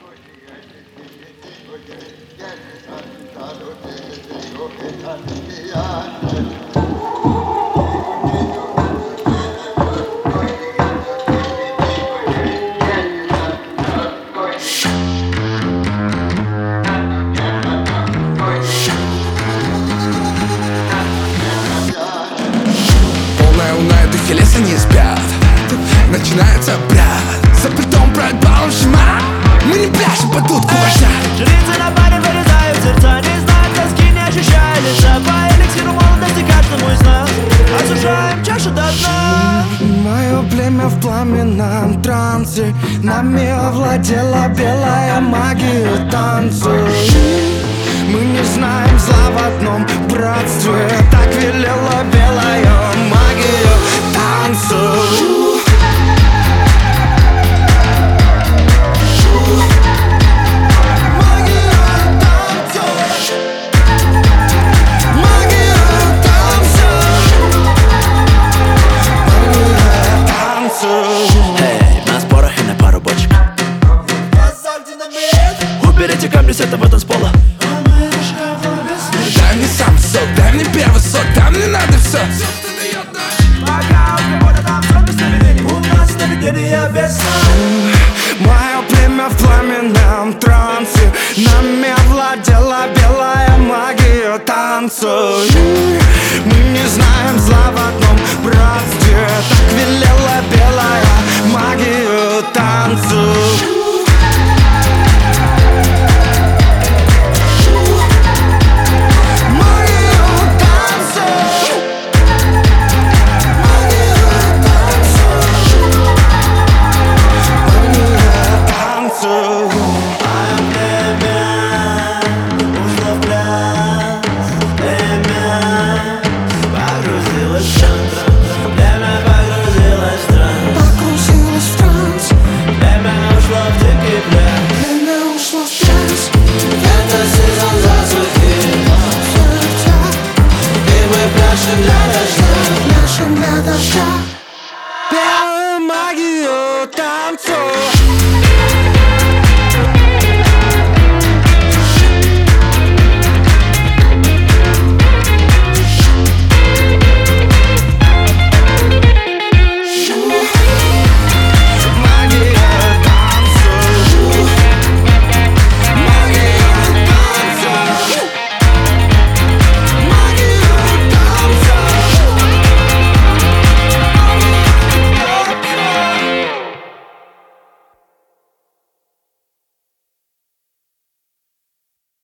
Полная луна и духи леса не спят. Начинается брат, за притом брать баллом шма. Мы не пляшем под дудку вождя. Жрицы на паре вырезают сердца, не знают тоски, не ощущая лица. По эликсиру молодости каждому из нас осушаем чашу до дна. Мое племя в пламенном трансе, нами овладела белая магия танца. Мы не знаем зла в одном братстве, так велела белая магия танца. Уберите камни с этого танцпола. Дай мне сам сок, дай мне первый сок, там мне надо все. Пока у кого-то там сроки сновидений, у нас сновидения без сна. Мое племя в пламенном трансе, нами овладела белая магия танца.